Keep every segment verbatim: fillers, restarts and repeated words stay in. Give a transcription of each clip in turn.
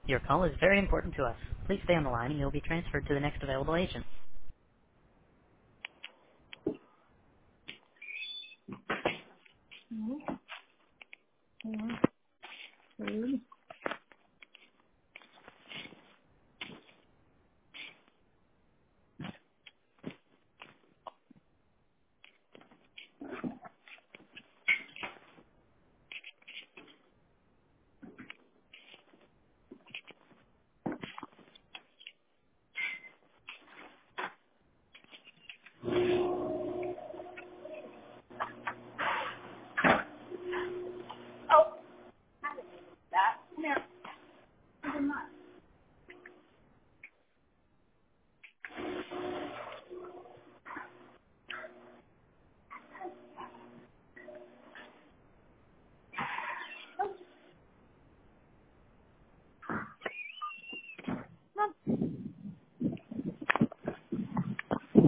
Your call is very important to us. Please stay on the line and you'll be transferred to the next available agent.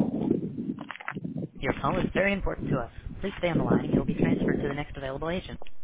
Your call is very important to us. Please stay on the line and you'll be transferred to the next available agent.